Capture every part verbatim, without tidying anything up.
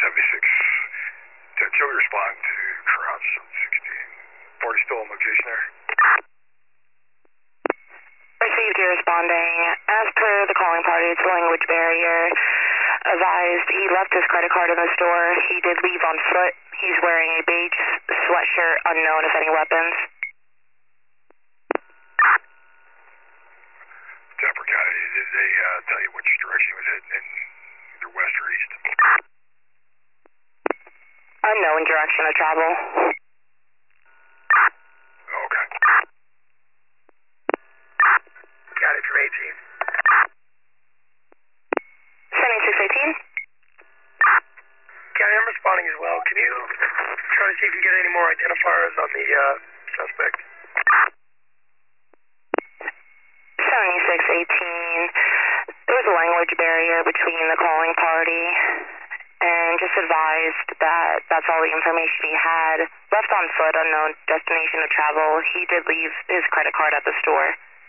seventy-six. Joey respond to Crouch sixteen. Party still on location there? Received you responding. As per the calling party, it's a language barrier. Advised he left his credit card in the store. He did leave on foot. He's wearing a beige sweatshirt, unknown if any weapons. Dapper County, did they uh, tell you which direction he was heading in? Either west or east? Unknown direction of travel. Okay. Got it for eighteen. seventy-six eighteen. County, I'm responding as well. Can you try to see if you get any more identifiers on the uh, suspect? seventy-six eighteen. There was a language barrier between the calling party, and just advised that that's all the information he had. Left on foot, unknown destination of travel. He did leave his credit card at the store.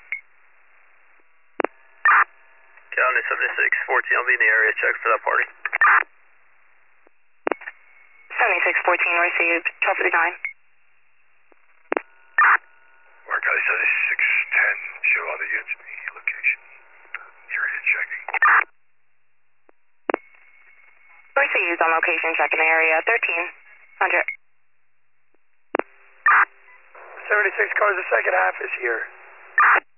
County seventy-six fourteen, I'll be in the area. Check for that party. seventy-six fourteen received. twelve fifty-nine. Mark County seventy-six ten, show all the units in the location. Area checking. Received on location, checking the area. thirteen hundred. seventy-six cars, the second half is here.